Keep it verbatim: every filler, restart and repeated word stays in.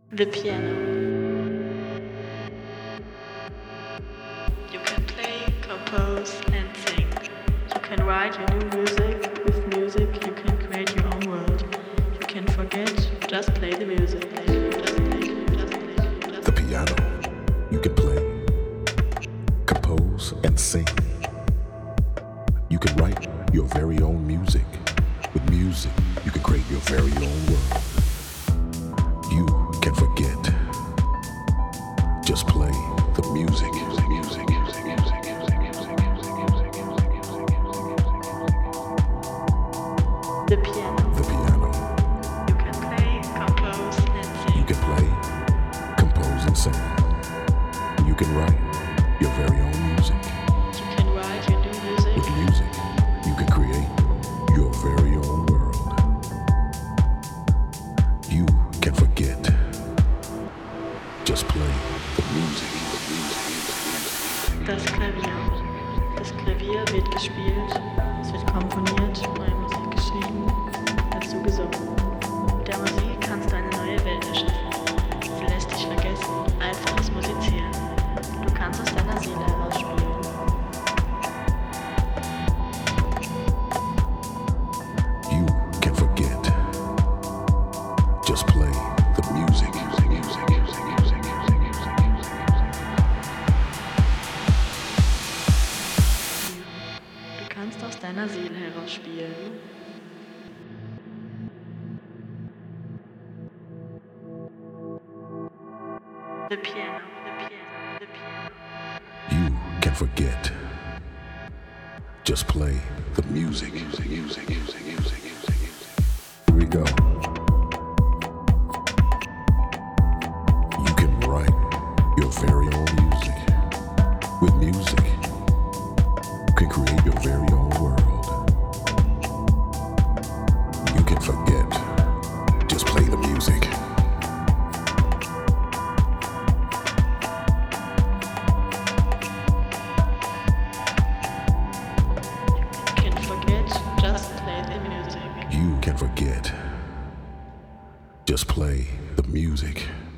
The piano. You can play, compose, and sing. You can write your new music. With music, you can create your own world. You can forget, just play the music. Just play, just play, just The piano. You can play, compose, and sing. You can write your very own music. With music, you can create your very own world. You can forget. Just play the music. Music. The piano. The piano. You can play, compose, and sing. You can play, compose, and sing. You can write your very own music. You can write your new music. With music, you can create your very own world. You can forget. Just play the music. Das Klavier. Das Klavier wird gespielt, es wird komponiert, neue Musik geschrieben, dazu gesungen. Mit der Musik kannst du eine neue Welt erschaffen. Sie lässt dich vergessen, einfaches Musizieren. Du kannst aus deiner Seele heraus spielen. You can forget. Just play the music. Du kannst aus deiner Seele heraus spielen. The piano, the piano, the piano. You can forget. Just play the music. Music, music, music, music, music. Here we go. You can write your very own music. With music, you can create your very own world. You can forget. Just play the music. You can forget, just play the music. You can forget. Just play the music.